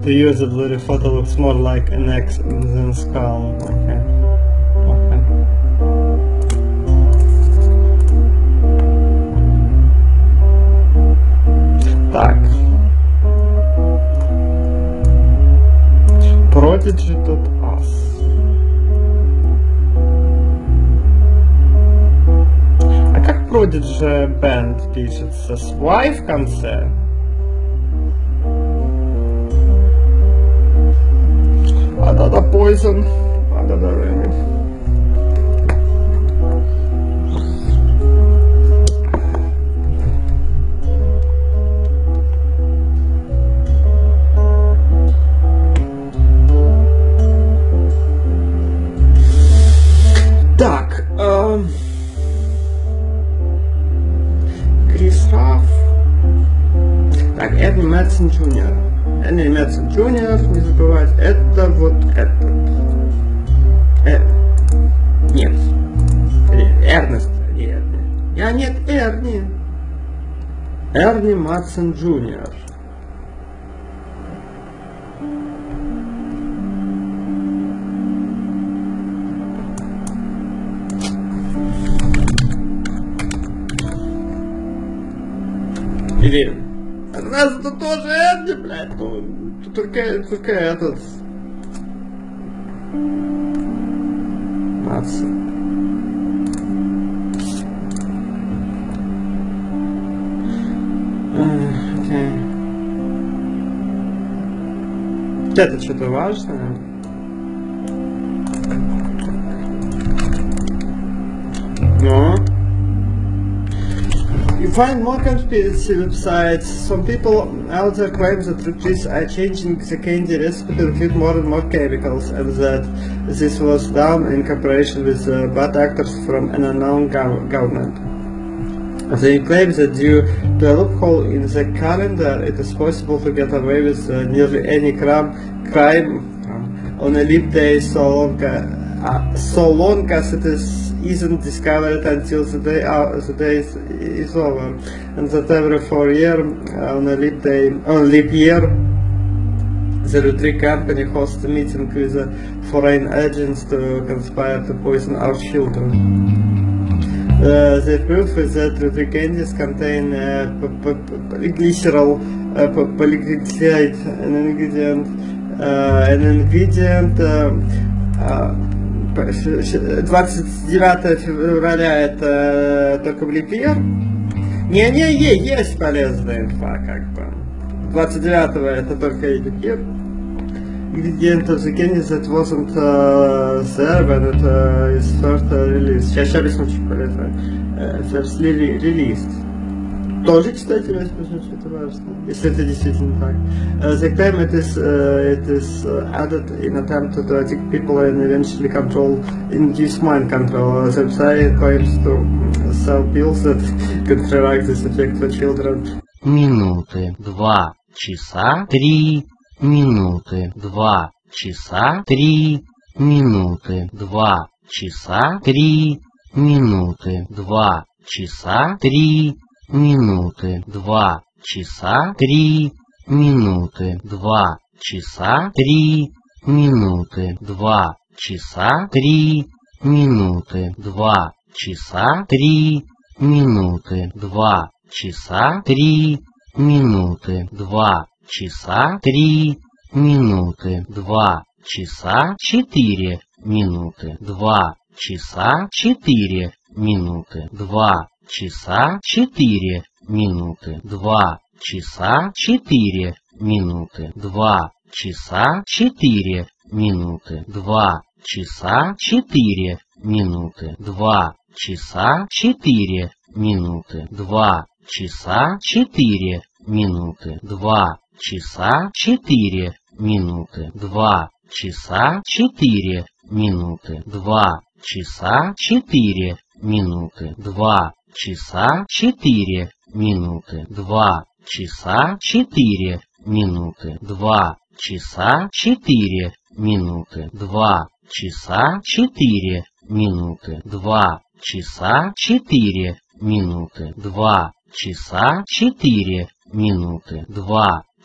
The usability photo looks more like an X than skull. Okay. Okay. Так. Prodigy.us. А как Prodigy Band пишется? С Y в конце? Another Poison. Another Remedy. Так, Крис Раф. Так, Эрни Мэдсон Джуниор. Эрни Мэдсон Джуниор, не забывать, это вот это. Нет. Эрнест. Нет. Нет, Эрни. Эрни Мэдсон Джуниор. Или... Раз это тоже Эрни, блядь, ну, только этот... Мэдсон. Окей. Это что-то важное? Но... You find more conspiracy websites. Some people out there claim that recipes are changing the candy recipe to include more and more chemicals, and that this was done in cooperation with bad actors from an unknown government. They claim that due to a loophole in the calendar, it is possible to get away with nearly any crime on a leap day so long as it isn't discovered until the day is over, and that every 4 years on leap year, the Lottery Company hosts a meeting with the foreign agents to conspire to poison our children. The proof is that Lottery candies contain polyglycerol polyglyceride, an ingredient 29 февраля это только блипер. Есть полезная инфа, как бы. 29-го это только блипер. Ingredient of the candies that wasn't there when it is first released. Сейчас объясню, что полезно. First released. Тоже, кстати, это важно, если это действительно так. The claim it is added in attempt to addict people and eventually induce mind control. The website claims to sell pills that counteract this effect for children. Минуты 2 часа 3 минуты 2 часа 3 минуты 2 часа 3 минуты 2 часа 3 минуты 2 часа 3 минуты 2 часа 3 минуты 2 часа 3 минуты 2 часа 3 минуты 2 часа 3 минуты 2 часа 3 минуты 2 часа 4 минуты 2 часа 4 минуты 2 часа 4 минуты 2 часа 4 минуты 2 часа 4 минуты 2 часа 4 минуты 2 часа 4 минуты 2 часа 4 минуты 2 часа 4 минуты 2 часа 4 минуты 2 часа 4 минуты 2 часа 4 минуты 2 часа 4 минуты 2 часа 4 минуты 2 часа 4 минуты 2 часа 4 минуты 2 часа 4 минуты 2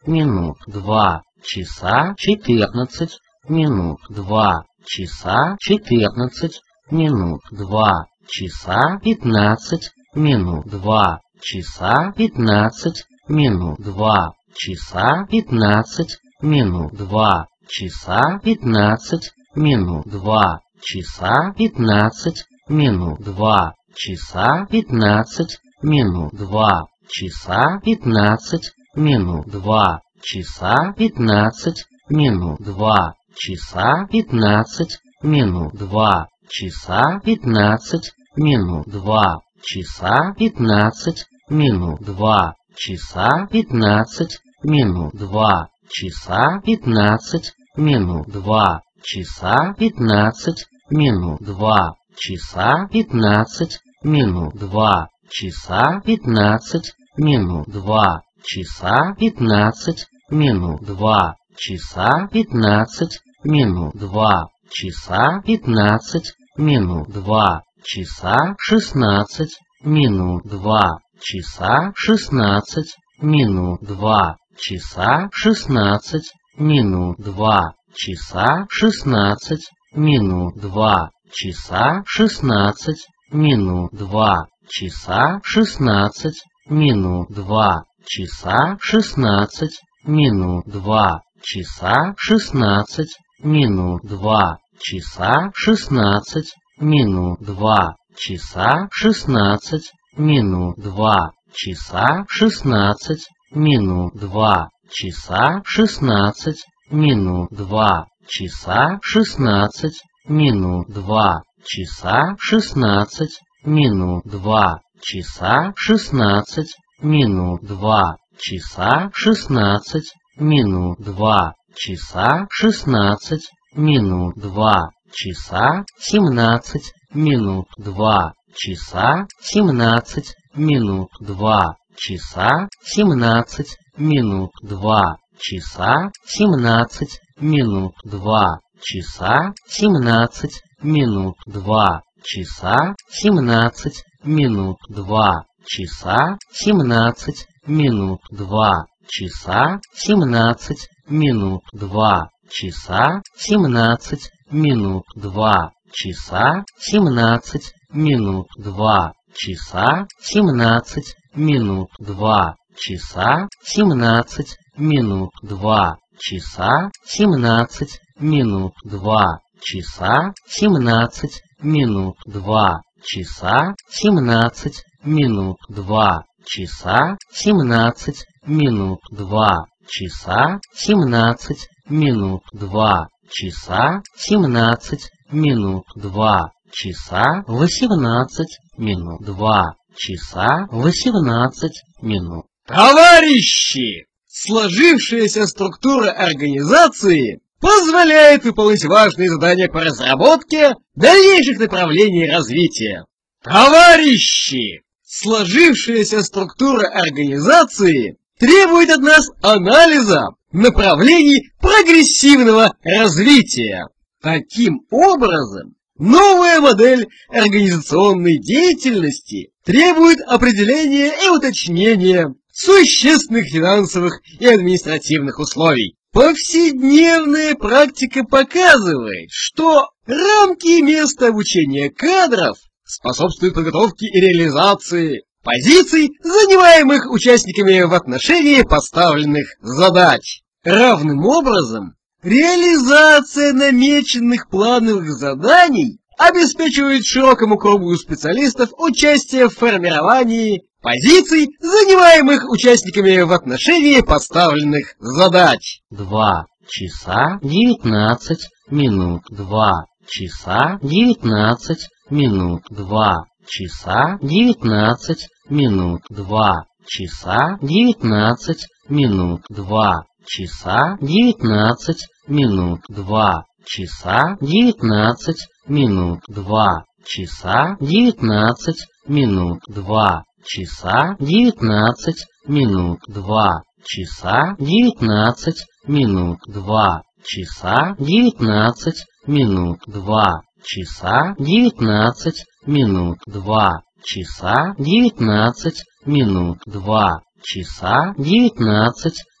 минут 2 часа 14 минут 2 часа 14 минут 2 часа 15 минут 2 часа 15 минут 2 часа 15 минут 2 часа 15 минут 2 часа 15 минут 2 часа 15 минут 2 часа 15 минут 2 часа 15 минут 2 часа 15 минут 2 часа 15 минут 2 часа 15 минут 2 часа 15 минут 2 часа 15 минут 2 часа 15 минут 2 часа 15 минут 2 часа 15 минут 2 часа 15 минут 2 часа 15 минут 2 часа 15 минут 2 часа 16 минут 2 часа 16 минут 2 часа 16 минут 2 часа 16 минут 2 часа 16 минут 2 часа 16 минут 2 часа 16 минут 2 часа 16 минут 2 часа 16 минут 2 часа 16 минут 2 часа 16 минут 2 часа 16 минут 2 часа 16 минут 2 часа 16 минут 2 часа 16 минут 2 часа 16 минут 2 часа 16 минут 2 часа 17 минут 2 часа 17 минут 2 часа 17 минут 2 часа 17 минут 2 часа 17 минут 2 часа 17 минут 2 часа 17 минут 2 часа 17 минут 2 часа 17 минут 2 часа 17 минут 2 часа 17 минут 2 часа 17 минут 2 часа 17 минут 2 часа 17 минут 2 часа 17 минут 2 часа 17 минут 2 часа 17 минут 2 часа 17 минут 2 часа 18 минут 2 часа 18 минут. Товарищи! Сложившаяся структура организации позволяет выполнить важные задания по разработке дальнейших направлений развития. Товарищи! Сложившаяся структура организации требует от нас анализа направлений прогрессивного развития. Таким образом, новая модель организационной деятельности требует определения и уточнения существенных финансовых и административных условий. Повседневная практика показывает, что рамки и место обучения кадров способствуют подготовке и реализации позиций, занимаемых участниками в отношении поставленных задач. Равным образом, реализация намеченных плановых заданий обеспечивает широкому кругу специалистов участие в формировании позиций, занимаемых участниками в отношении поставленных задач. 2 часа 19 минут 2 часа 19 минут 2 часа 19 минут 2 часа 19 минут 2 часа 19 минут 2 часа 19 минут 2 часа 19 минут 2 часа 19 минут 2 часа 19 минут 2 часа 19 минут 2 часа 19 минут 2 часа 19 минут 2 часа 19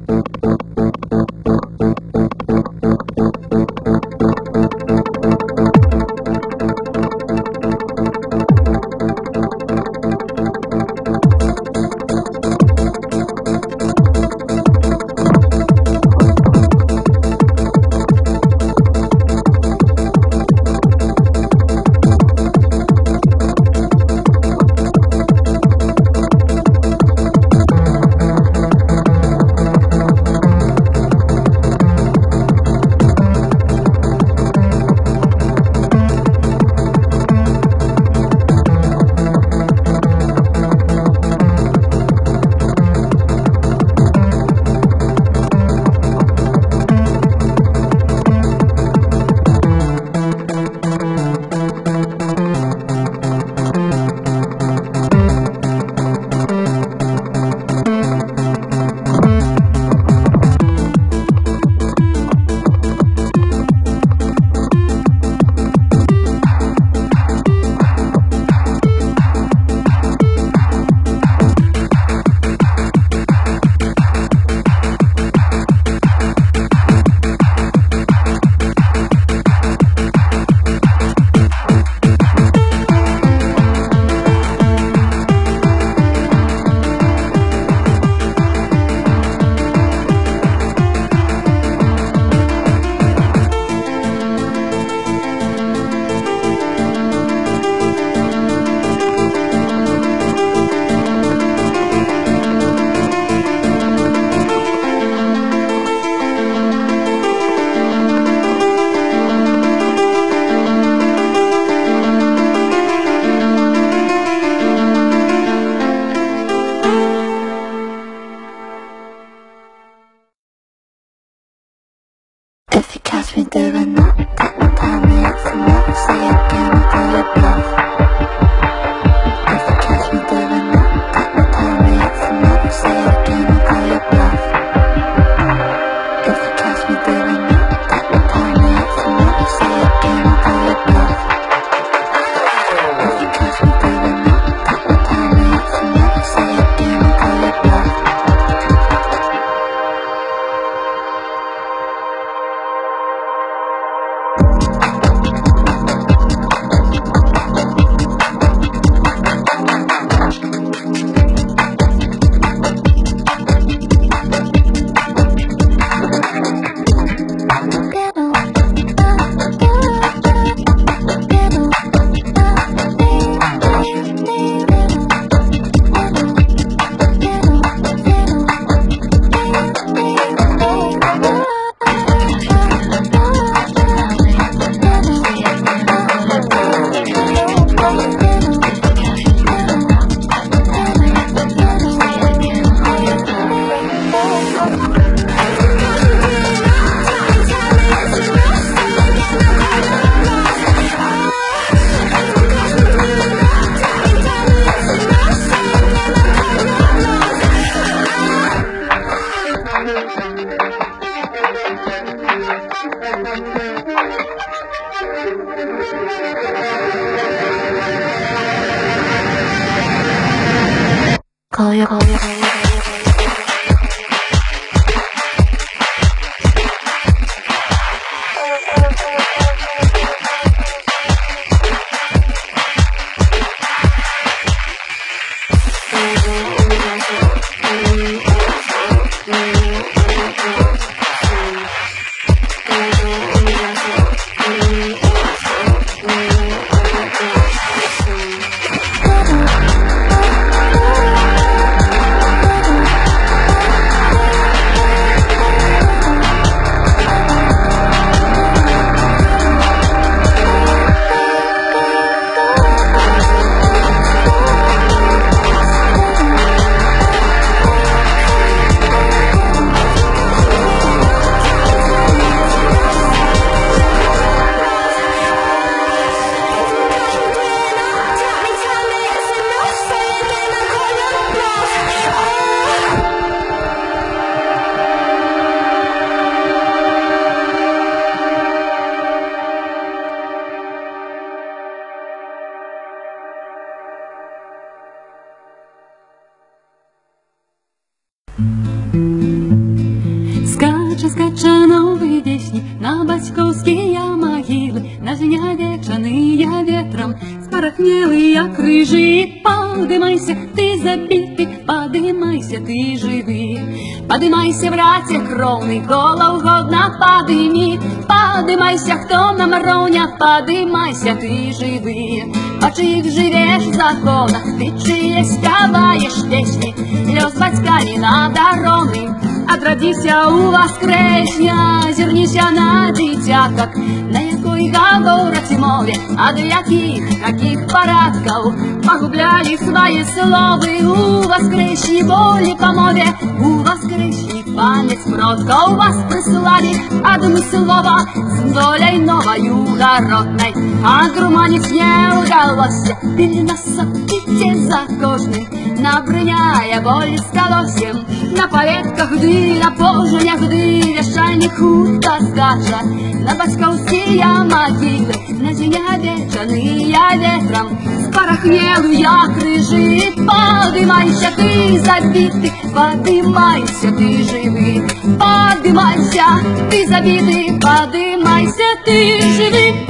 Skacze nowy wieśni na baćkowskie могилы, на жня вечаные ветром спорохнелы, як рыжий. Подымайся, ты забитый, подымайся, ты живый. Подымайся, братья кровный, голову годно подыми. Подымайся, кто на мороня, подымайся, ты живый. По чьих живешь законах, ты чьи спяваешь песни, лёс батька не надароны. Отродися у воскресня, зернися на дитяток, на якой говорить мове, а до каких порядков погубляли свои словы. У воскресни волі по мове, у воскресни память продков вас прислали одно слово с долей новою городной. А груманить не удалось, били нас сопите за кожным, набрыняя боль с колосьем. На поветках гdy, на поженях гdy, вешальник худо скача, на батьковские могилы, на жня вечаные ветром спорохнелы, як рыжий. Подымайся, ты забитый, подымайся, ты живый. Подымайся, ты забитый, подымайся, ты живый.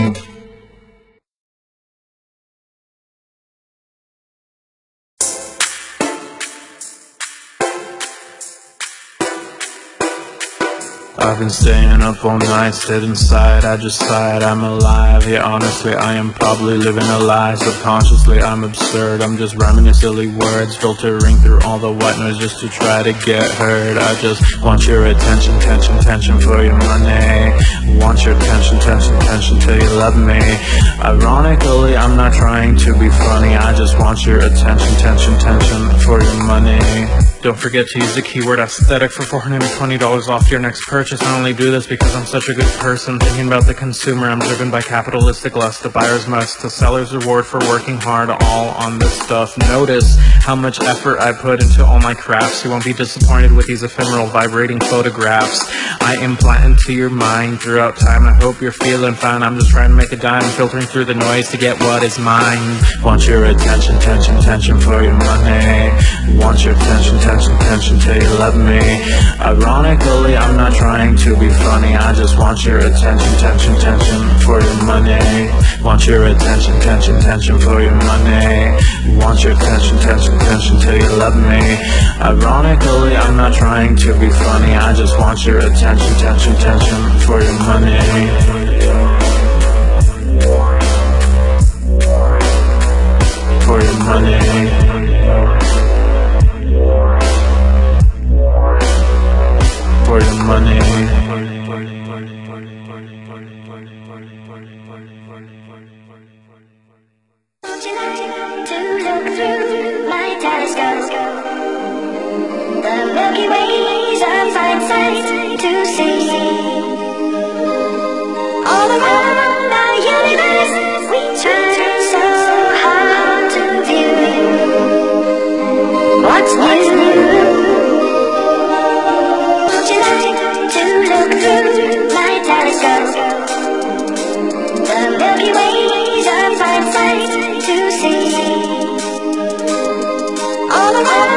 I've been staying up all night, stayed inside, I just sighed, I'm alive. Yeah, honestly, I am probably living a lie. Subconsciously, I'm absurd, I'm just rhyming your silly words, filtering through all the white noise just to try to get heard. I just want your attention, tension for your money. Want your attention, tension till you love me. Ironically, I'm not trying to be funny, I just want your attention, tension for your money. Don't forget to use the keyword aesthetic for $420 off your next purchase. I only do this because I'm such a good person, thinking about the consumer. I'm driven by capitalistic lust, the buyer's must, the seller's reward for working hard, all on this stuff. Notice how much effort I put into all my crafts. You won't be disappointed with these ephemeral vibrating photographs I implant into your mind throughout time. I hope you're feeling fine. I'm just trying to make a dime, filtering through the noise to get what is mine. Want your attention, tension for your money. Want your attention till you love me. Ironically, I'm not trying to be funny, I just want your attention, tension for your money. Want your attention, tension for your money. Want your attention, tension till you love me. Ironically, I'm not trying to be funny, I just want your attention, tension for your money. For your money. For your money. Would you like to look through my telescope? The Milky Way's a fine sight to see. All around our universe we try so hard to view. What's new? My telescope, the Milky Way's a fine sight to see. All around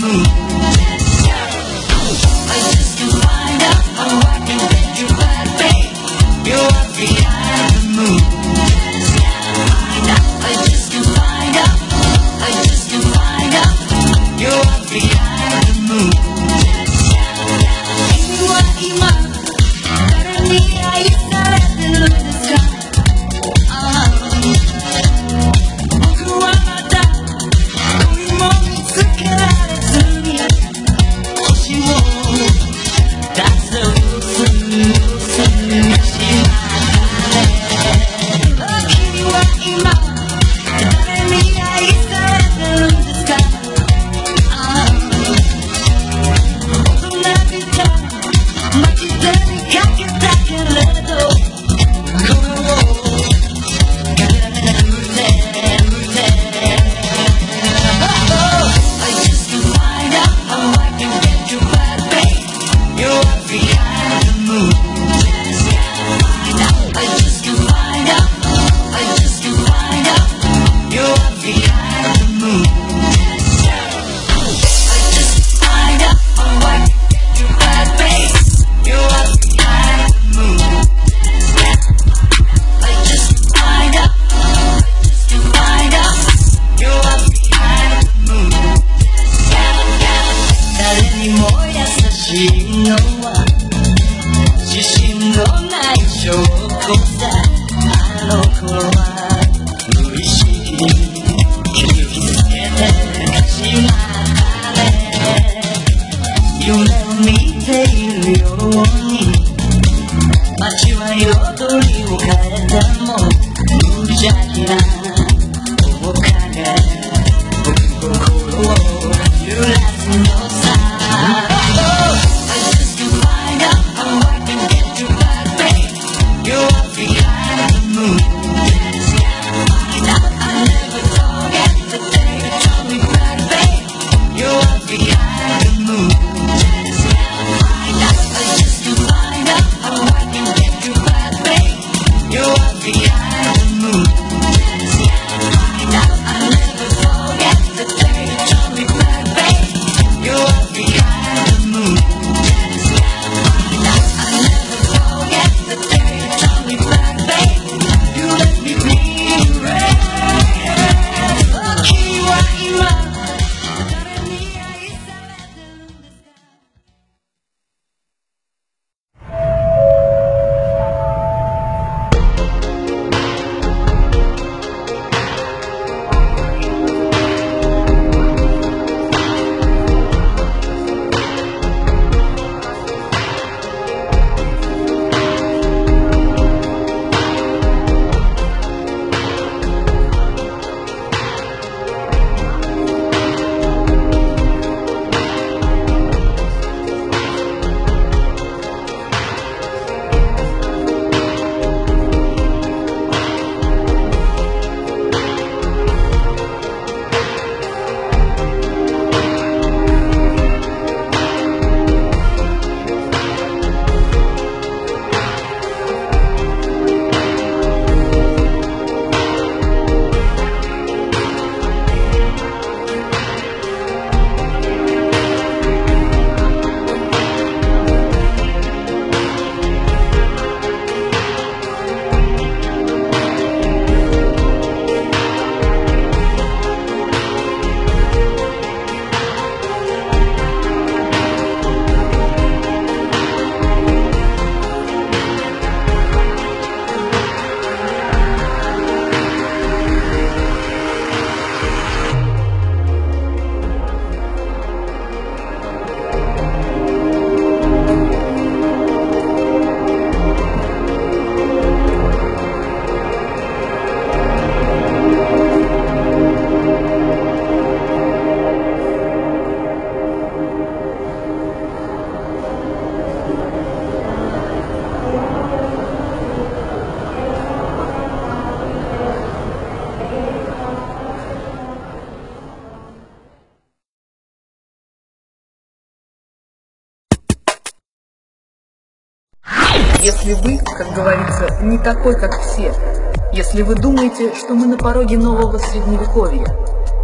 Если вы, как говорится, не такой, как все, если вы думаете, что мы на пороге нового средневековья,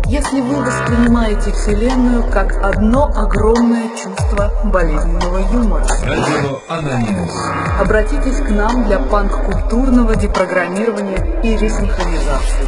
если вы воспринимаете Вселенную как одно огромное чувство болезненного юмора. Радио Анонимус. Обратитесь к нам для панк-культурного депрограммирования и ресинхронизации.